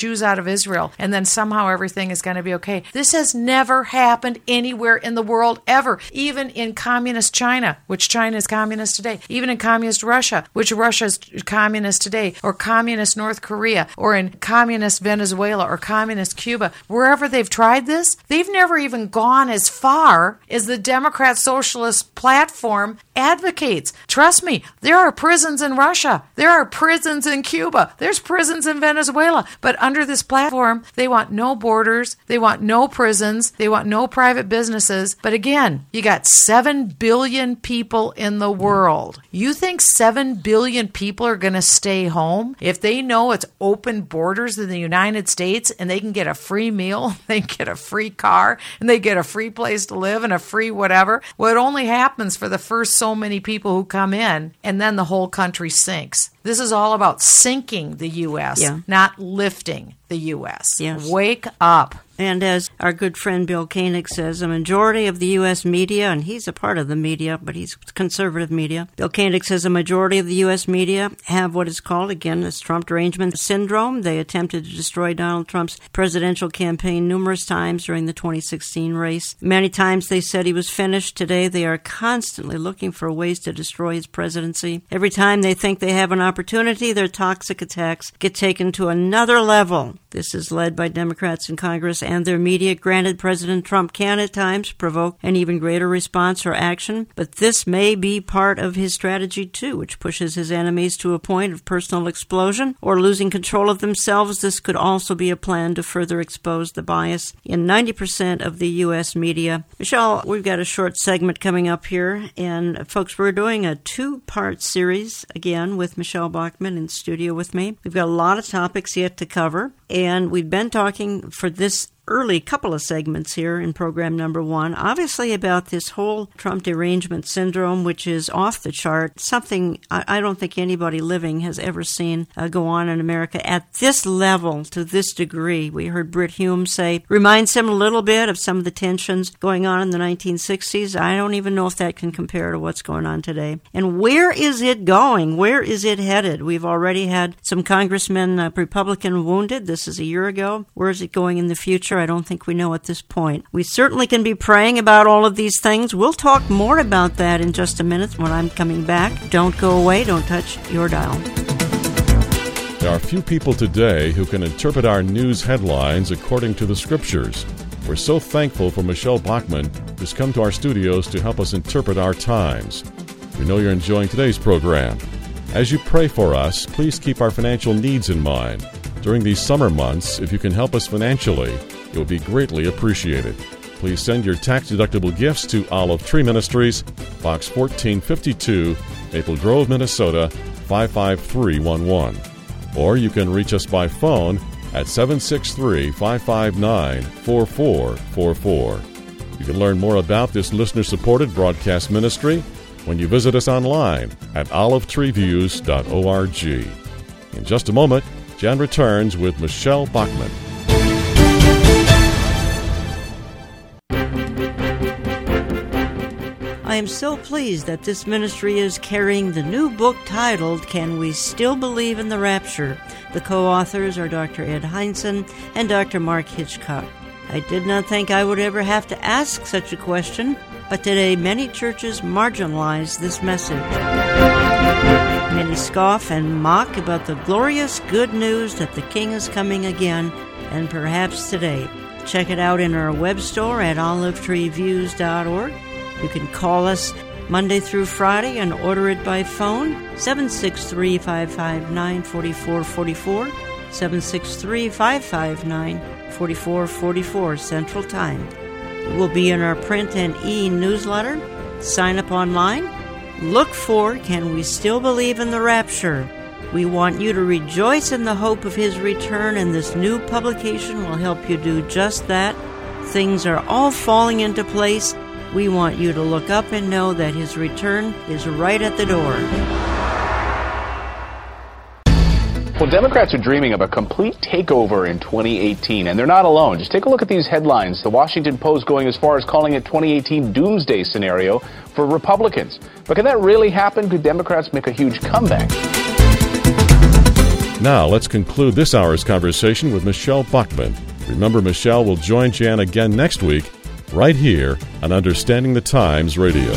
Jews out of Israel, and then somehow everything is going to be okay. This has never happened anywhere in the world ever, even in communist China, which China is communist today, even in communist Russia, which Russia is communist today, or communist North Korea, or in communist Venezuela, or communist Cuba. Wherever they've tried this, they've never even gone as far as the Democrat Socialist platform advocates. Trust me, there are prisons in Russia. There are prisons in Cuba. There's prisons in Venezuela. But under this platform, they want no borders. They want no prisons. They want no private businesses. But again, you got seven billion people in the world. You think seven billion people are going to stay home if they know it's open borders in the United States and they can get a free meal, they can get a free car, and they get a free place to live and a free whatever? Well, it only happens for the first so many people who come in, and then the whole country sinks. This is all about sinking the U S, yeah. not lifting the U S. Yes. Wake up. And as our good friend Bill Koenig says, a majority of the U S media, and he's a part of the media, but he's conservative media. Bill Koenig says a majority of the U S media have what is called, again, this Trump derangement syndrome. They attempted to destroy Donald Trump's presidential campaign numerous times during the twenty sixteen race. Many times they said he was finished. Today they are constantly looking for ways to destroy his presidency. Every time they think they have an opportunity, their toxic attacks get taken to another level. This is led by Democrats in Congress and their media. Granted, President Trump can at times provoke an even greater response or action, but this may be part of his strategy too, which pushes his enemies to a point of personal explosion or losing control of themselves. This could also be a plan to further expose the bias in ninety percent of the U S media. Michelle, we've got a short segment coming up here, and folks, we're doing a two-part series again with Michelle Bachmann in studio with me. We've got a lot of topics yet to cover, and we've been talking for this early couple of segments here in program number one, obviously about this whole Trump derangement syndrome, which is off the chart, something I, I don't think anybody living has ever seen uh, go on in America at this level, to this degree. We heard Brit Hume say, reminds him a little bit of some of the tensions going on in the nineteen sixties. I don't even know if that can compare to what's going on today. And where is it going? Where is it headed? We've already had some congressmen, uh, Republican, wounded. This is a year ago. Where is it going in the future? I don't think we know at this point. We certainly can be praying about all of these things. We'll talk more about that in just a minute when I'm coming back. Don't go away. Don't touch your dial. There are few people today who can interpret our news headlines according to the scriptures. We're so thankful for Michelle Bachmann, who's come to our studios to help us interpret our times. We know you're enjoying today's program. As you pray for us, please keep our financial needs in mind. During these summer months, if you can help us financially, it will be greatly appreciated. Please send your tax-deductible gifts to Olive Tree Ministries, Box fourteen fifty-two, Maple Grove, Minnesota, five five three one one. Or you can reach us by phone at seven six three, five five nine, four four four four. You can learn more about this listener-supported broadcast ministry when you visit us online at olive tree views dot org. In just a moment, Jan returns with Michelle Bachmann. I am so pleased that this ministry is carrying the new book titled, Can We Still Believe in the Rapture? The co-authors are Doctor Ed Hindson and Doctor Mark Hitchcock. I did not think I would ever have to ask such a question, but today many churches marginalize this message. Many scoff and mock about the glorious good news that the King is coming again, and perhaps today. Check it out in our web store at olive tree views dot org. You can call us Monday through Friday and order it by phone, seven six three, five five nine, four four four four, seven six three, five five nine, four four four four Central Time. It will be in our print and e-newsletter. Sign up online. Look for Can We Still Believe in the Rapture? We want you to rejoice in the hope of His return, and this new publication will help you do just that. Things are all falling into place. We want you to look up and know that His return is right at the door. Well, Democrats are dreaming of a complete takeover in twenty eighteen, and they're not alone. Just take a look at these headlines. The Washington Post going as far as calling it twenty eighteen doomsday scenario for Republicans. But can that really happen? Could Democrats make a huge comeback? Now, let's conclude this hour's conversation with Michele Bachmann. Remember, Michele will join Jan again next week, right here on Understanding the Times Radio.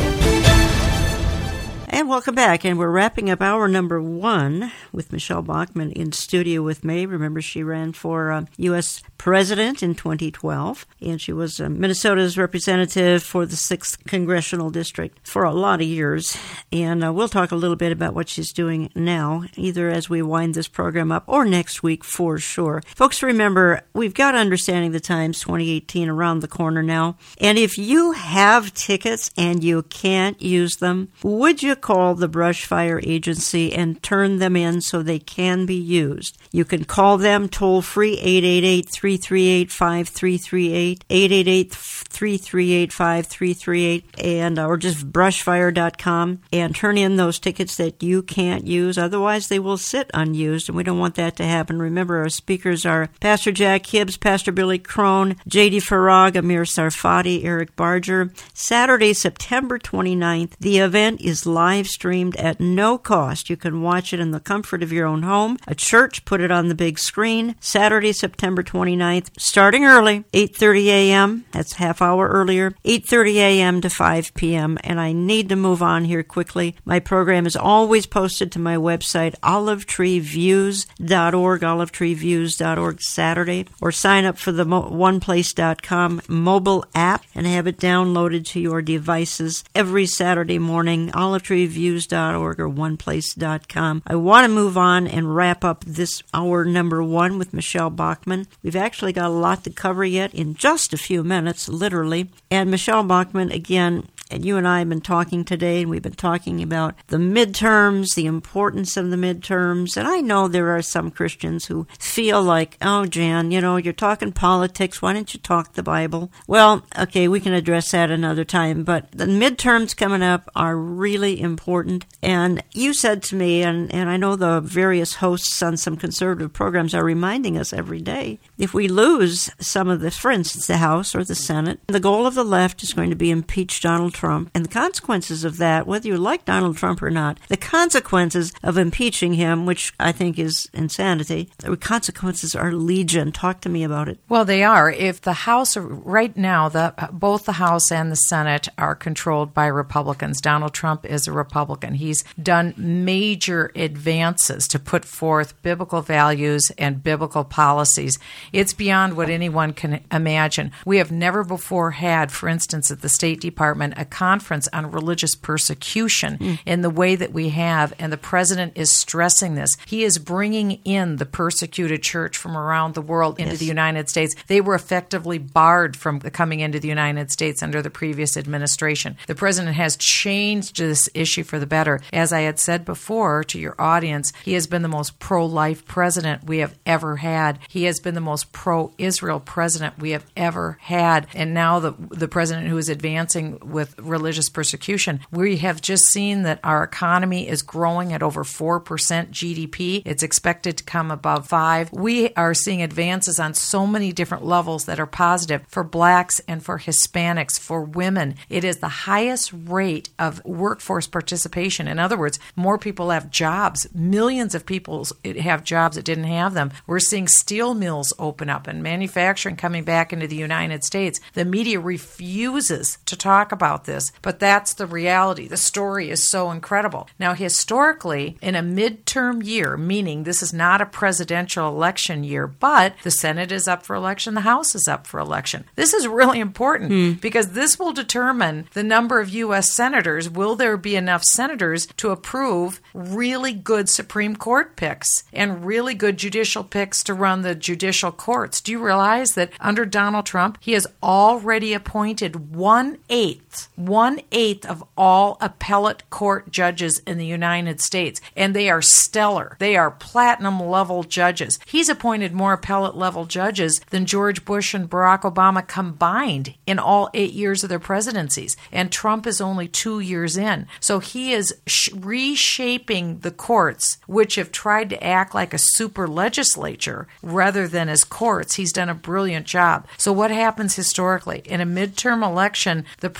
And welcome back. And we're wrapping up hour number one with Michele Bachmann in studio with me. Remember, she ran for uh, U S president in twenty twelve, and she was uh, Minnesota's representative for the sixth Congressional District for a lot of years. And uh, we'll talk a little bit about what she's doing now, either as we wind this program up or next week for sure. Folks, remember, we've got Understanding the Times twenty eighteen around the corner now. And if you have tickets and you can't use them, would you call the Brush Fire Agency and turn them in so they can be used? You can call them toll-free, eight eight eight, three three eight, five three three eight, eight eight eight, three three eight, five three three eight, and or just brush fire dot com, and turn in those tickets that you can't use. Otherwise, they will sit unused, and we don't want that to happen. Remember, our speakers are Pastor Jack Hibbs, Pastor Billy Crone, J D Farag, Amir Sarfati, Eric Barger. Saturday, September twenty-ninth, the event is live streamed at no cost. You can watch it in the comfort of your own home. A church put it on the big screen. Saturday, September twenty-ninth, starting early, eight thirty a.m. That's half hour earlier, eight thirty a.m. to five p.m. And I need to move on here quickly. My program is always posted to my website, olive tree views dot org, olive tree views dot org Saturday, or sign up for the one place dot com mobile app and have it downloaded to your devices every Saturday morning, olive tree views dot org or one place dot com. I want to move on and wrap up this hour number one with Michele Bachmann. We've actually got a lot to cover yet in just a few minutes, literally. And Michele Bachmann, again, and you and I have been talking today, and we've been talking about the midterms, the importance of the midterms. And I know there are some Christians who feel like, oh, Jan, you know, you're talking politics. Why don't you talk the Bible? Well, okay, we can address that another time. But the midterms coming up are really important. And you said to me, and, and I know the various hosts on some conservative programs are reminding us every day, if we lose some of this, for instance, the House or the Senate, the goal of the left is going to be impeach Donald Trump. Trump, and the consequences of that, whether you like Donald Trump or not, the consequences of impeaching him, which I think is insanity, the consequences are legion. Talk to me about it. Well, they are. If the House, right now, the both the House and the Senate are controlled by Republicans. Donald Trump is a Republican. He's done major advances to put forth biblical values and biblical policies. It's beyond what anyone can imagine. We have never before had, for instance, at the State Department, a conference on religious persecution mm. in the way that we have, and the president is stressing this. He is bringing in the persecuted church from around the world into yes. the United States. They were effectively barred from coming into the United States under the previous administration. The president has changed this issue for the better. As I had said before to your audience, he has been the most pro-life president we have ever had. He has been the most pro-Israel president we have ever had. And now the, the president who is advancing with religious persecution. We have just seen that our economy is growing at over four percent G D P. It's expected to come above five. We are seeing advances on so many different levels that are positive for blacks and for Hispanics, for women. It is the highest rate of workforce participation. In other words, more people have jobs. Millions of people have jobs that didn't have them. We're seeing steel mills open up and manufacturing coming back into the United States. The media refuses to talk about this. This, but that's the reality. The story is so incredible. Now, historically, in a midterm year, meaning this is not a presidential election year, but the Senate is up for election, the House is up for election. This is really important mm. because this will determine the number of U S senators. Will there be enough senators to approve really good Supreme Court picks and really good judicial picks to run the judicial courts? Do you realize that under Donald Trump, he has already appointed one-eighth One-eighth of all appellate court judges in the United States, and they are stellar. They are platinum-level judges. He's appointed more appellate-level judges than George Bush and Barack Obama combined in all eight years of their presidencies, and Trump is only two years in. So he is sh- reshaping the courts, which have tried to act like a super legislature rather than as courts. He's done a brilliant job. So what happens historically? In a midterm election, the president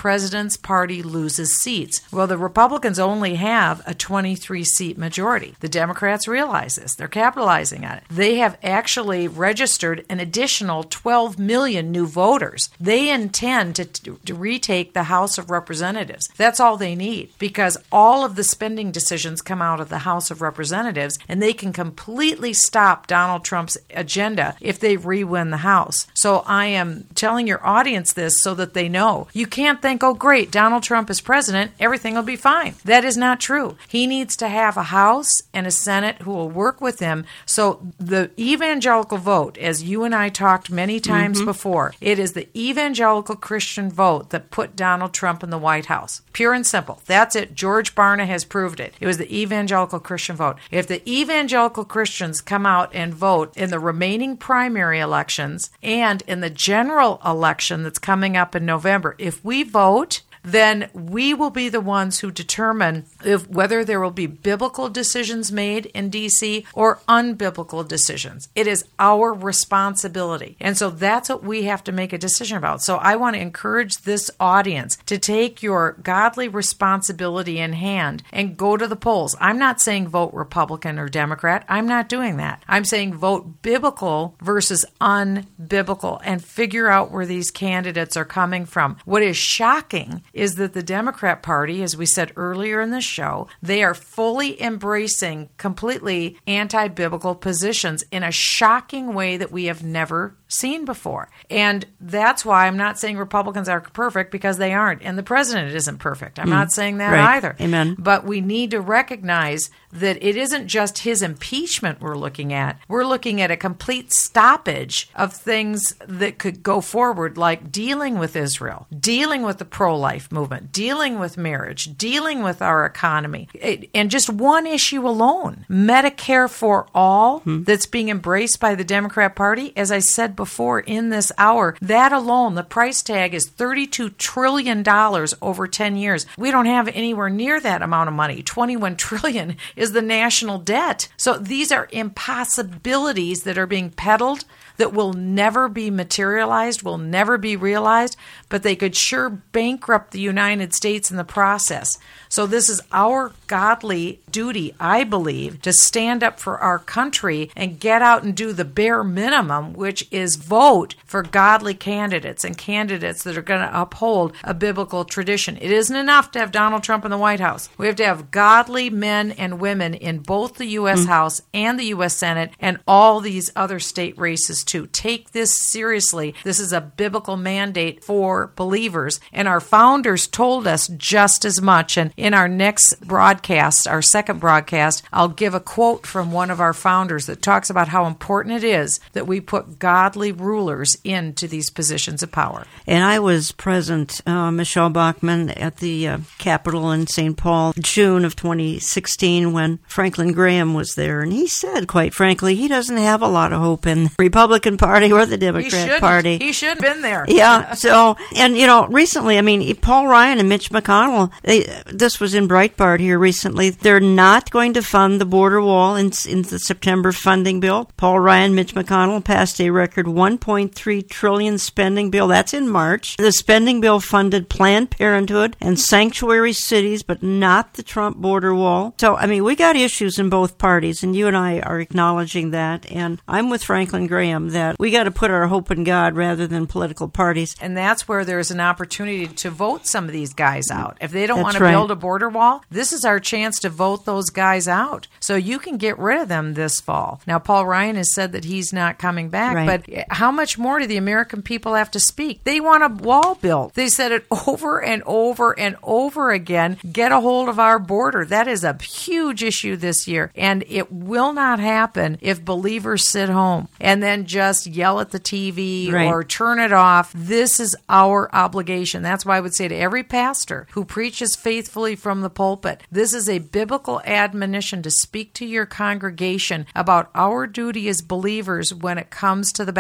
Republicans' party loses seats. Well, the Republicans only have a twenty-three seat majority. The Democrats realize this. They're capitalizing on it. They have actually registered an additional twelve million new voters. They intend to, to, to retake the House of Representatives. That's all they need, because all of the spending decisions come out of the House of Representatives, and they can completely stop Donald Trump's agenda if they re-win the House. So I am telling your audience this so that they know. You can't think, oh, great, Donald Trump is president, everything will be fine. That is not true. He needs to have a House and a Senate who will work with him. So the evangelical vote, as you and I talked many times mm-hmm. before, it is the evangelical Christian vote that put Donald Trump in the White House. Pure and simple. That's it. George Barna has proved it. It was the evangelical Christian vote. If the evangelical Christians come out and vote in the remaining primary elections and in the general election that's coming up in November, if we vote, then we will be the ones who determine if whether there will be biblical decisions made in D C or unbiblical decisions. It is our responsibility. And so that's what we have to make a decision about. So I want to encourage this audience to take your godly responsibility in hand and go to the polls. I'm not saying vote Republican or Democrat. I'm not doing that. I'm saying vote biblical versus unbiblical and figure out where these candidates are coming from. What is shocking is that the Democrat Party, as we said earlier in the show, they are fully embracing completely anti-biblical positions in a shocking way that we have never seen before. And that's why I'm not saying Republicans are perfect, because they aren't. And the president isn't perfect. I'm mm, not saying that right. either. Amen. But we need to recognize that it isn't just his impeachment we're looking at. We're looking at a complete stoppage of things that could go forward, like dealing with Israel, dealing with the pro-life movement, dealing with marriage, dealing with our economy. It, and just one issue alone, Medicare for all, hmm. that's being embraced by the Democrat Party, as I said before in this hour, that alone, the price tag is thirty-two trillion dollars over ten years. We don't have anywhere near that amount of money. twenty-one trillion dollars is the national debt. So these are impossibilities that are being peddled that will never be materialized, will never be realized, but they could sure bankrupt the United States in the process. So this is our godly duty, I believe, to stand up for our country and get out and do the bare minimum, which is vote for godly candidates and candidates that are going to uphold a biblical tradition. It isn't enough to have Donald Trump in the White House. We have to have godly men and women in both the U S Mm. House and the U S Senate and all these other state races too. Take this seriously. This is a biblical mandate for believers, and our founders told us just as much. And in our next broadcast, our second broadcast, I'll give a quote from one of our founders that talks about how important it is that we put godly rulers into these positions of power. And I was present, uh, Michelle Bachmann, at the uh, Capitol in Saint Paul, June of twenty sixteen, when Franklin Graham was there. And he said, quite frankly, he doesn't have a lot of hope in the Republican Party or the Democrat he Party. He should have been there. Yeah. So, and, you know, recently, I mean, Paul Ryan and Mitch McConnell, they, this was in Breitbart here recently, they're not going to fund the border wall in, in the September funding bill. Paul Ryan, Mitch McConnell passed a record one point three trillion dollars spending bill. That's in March. The spending bill funded Planned Parenthood and sanctuary cities, but not the Trump border wall. So, I mean, we got issues in both parties, and you and I are acknowledging that. And I'm with Franklin Graham that we got to put our hope in God rather than political parties. And that's where there's an opportunity to vote some of these guys out. If they don't That's want to right. build a border wall, this is our chance to vote those guys out. So you can get rid of them this fall. Now, Paul Ryan has said that he's not coming back, Right. but how much more do the American people have to speak? They want a wall built. They said it over and over and over again. Get a hold of our border. That is a huge issue this year, and it will not happen if believers sit home and then just yell at the T V Right. or turn it off. This is our obligation. That's why I would say to every pastor who preaches faithfully from the pulpit, this is a biblical admonition to speak to your congregation about our duty as believers when it comes to the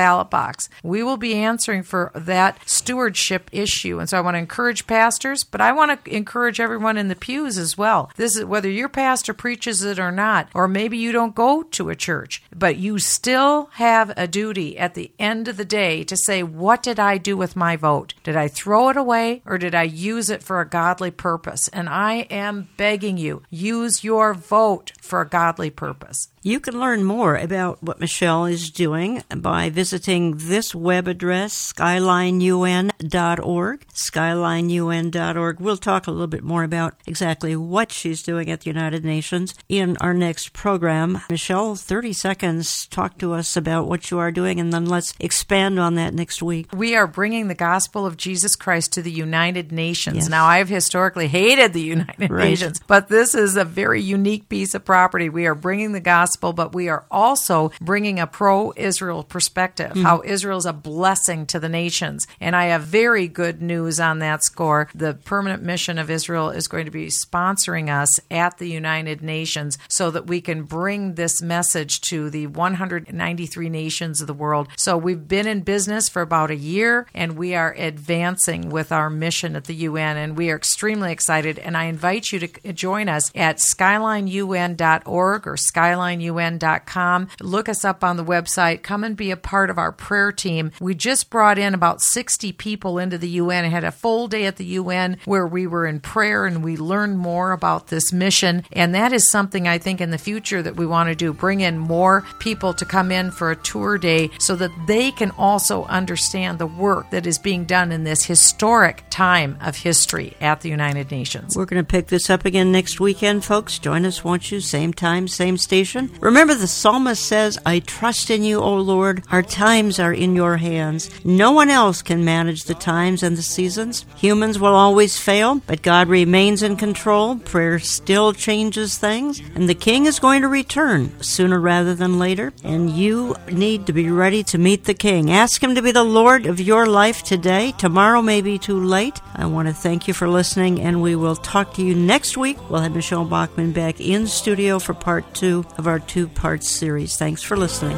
ballot box. We will be answering for that stewardship issue. And so I want to encourage pastors, but I want to encourage everyone in the pews as well. This is whether your pastor preaches it or not, or maybe you don't go to a church, but you still have a duty at the end of the day to say, what did I do with my vote? Did I throw it away or did I use it for a godly purpose? And I am begging you, use your vote for a godly purpose. You can learn more about what Michelle is doing by visiting this web address, skyline U N dot org, skyline U N dot org. We'll talk a little bit more about exactly what she's doing at the United Nations in our next program. Michelle, thirty seconds, talk to us about what you are doing, and then let's expand on that next week. We are bringing the gospel of Jesus Christ to the United Nations. Yes. Now, I've historically hated the United Right. Nations, but this is a very unique piece of property. We are bringing the gospel, but we are also bringing a pro-Israel perspective, Mm. how Israel is a blessing to the nations. And I have very good news on that score. The Permanent Mission of Israel is going to be sponsoring us at the United Nations so that we can bring this message to the one hundred ninety-three nations of the world. So we've been in business for about a year, and we are advancing with our mission at the U N, and we are extremely excited. And I invite you to join us at skyline U N dot org or skyline U N dot com. Look us up on the website. Come and be a part of our prayer team. We just brought in about sixty people into the U N and had a full day at the U N where we were in prayer and we learned more about this mission. And that is something I think in the future that we want to do, bring in more people to come in for a tour day so that they can also understand the work that is being done in this historic time of history at the United Nations. We're going to pick this up again next weekend, folks. Join us, won't you? Same time, same station. Remember, the psalmist says, I trust in you, O Lord. Our times are in your hands. No one else can manage the times and the seasons. Humans will always fail, but God remains in control. Prayer still changes things, and the King is going to return sooner rather than later, and you need to be ready to meet the King. Ask him to be the Lord of your life today. Tomorrow may be too late. I want to thank you for listening, and we will talk to you next week. We'll have Michelle Bachmann back in studio for part two of our two-part series. Thanks for listening.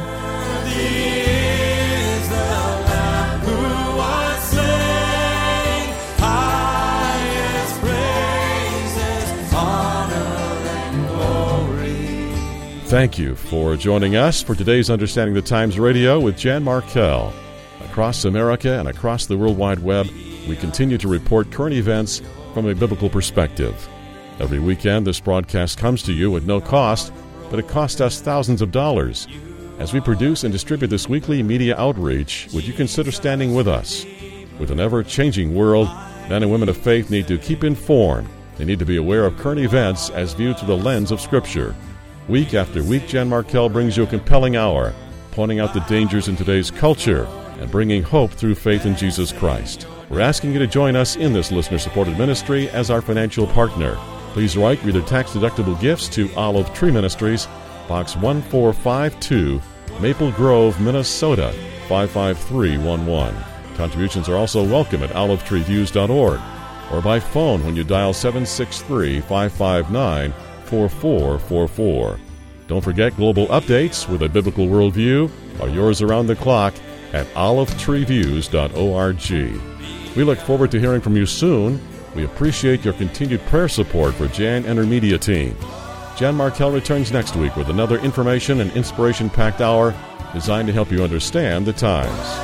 Thank you for joining us for today's Understanding the Times Radio with Jan Markell. Across America and across the World Wide Web, we continue to report current events from a biblical perspective. Every weekend, this broadcast comes to you at no cost, but it costs us thousands of dollars. As we produce and distribute this weekly media outreach, would you consider standing with us? With an ever-changing world, men and women of faith need to keep informed. They need to be aware of current events as viewed through the lens of Scripture. Week after week, Jan Markell brings you a compelling hour, pointing out the dangers in today's culture and bringing hope through faith in Jesus Christ. We're asking you to join us in this listener-supported ministry as our financial partner. Please write your tax-deductible gifts to Olive Tree Ministries, Box one four five two, Maple Grove, Minnesota, five five three one one. Contributions are also welcome at olive tree views dot org or by phone when you dial seven six three, five five nine, four four four four. Don't forget, global updates with a biblical worldview are yours around the clock at olive tree views dot org. We look forward to hearing from you soon. We appreciate your continued prayer support for Jan and her media team. Jan Markell returns next week with another information and inspiration-packed hour designed to help you understand the times.